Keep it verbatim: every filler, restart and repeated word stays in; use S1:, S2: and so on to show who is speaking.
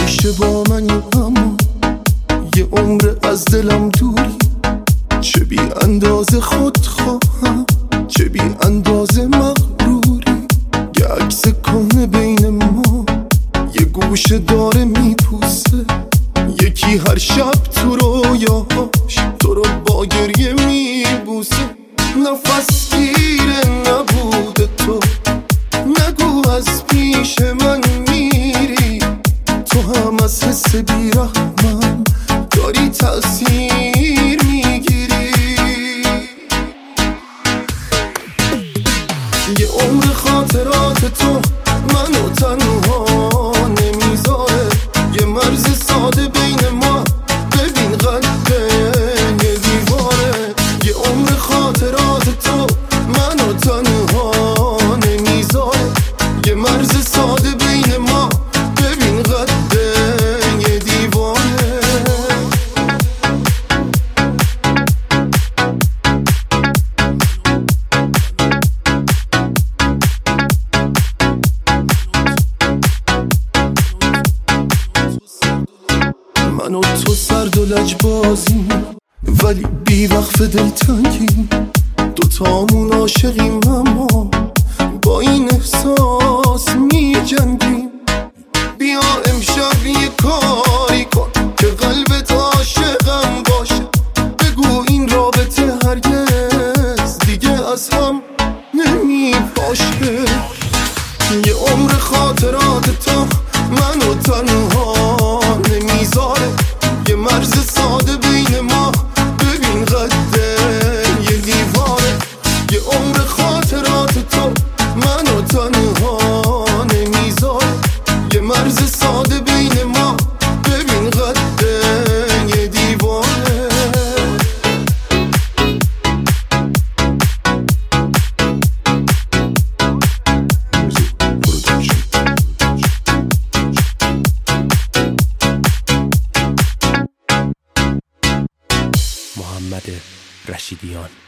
S1: همیشه با منی اما یه عمر از دلم دوری. چه بی اندازه خود خواهم، چه بی اندازه مغروری. یه عکس کهنه بین ما یه گوشه داره میپوسه. یکی هر شب تو رویاهاش تو رو با گریه میبوسه. نفس گیره نبوده تو، نگو از پیش من میری. تو هم از حس بیرحمم داری تأثیر میگیری. یه عمر خاطرات تو منو تنها نمیذاره. یه مرز ساده بین ما ببین قده یه دیواره. یه عمر خاطرات تو منو تنها نمیذاره. یه مرز ساده بین ما ببین قده یه دیواره. من و تو سرد و لجبازیم ولی بی وقف دلتنگیم. دوتامون عاشقیم اما با این احساس می جنگیم. بیا امشب یه کاری کن که قلبت عاشقم باشه. بگو این رابطه هرگز دیگه از هم نمی باشه. یه عمر خاطرات تو منو تنها نمیذاره. یه مرز ساده بین ما ببین قده یه دیواره. یه عمر خاطرات تو منو تنها نمیذاره. یه مرز ساده بین ما ببین قده یه دیواره.
S2: محمد رشیدیان.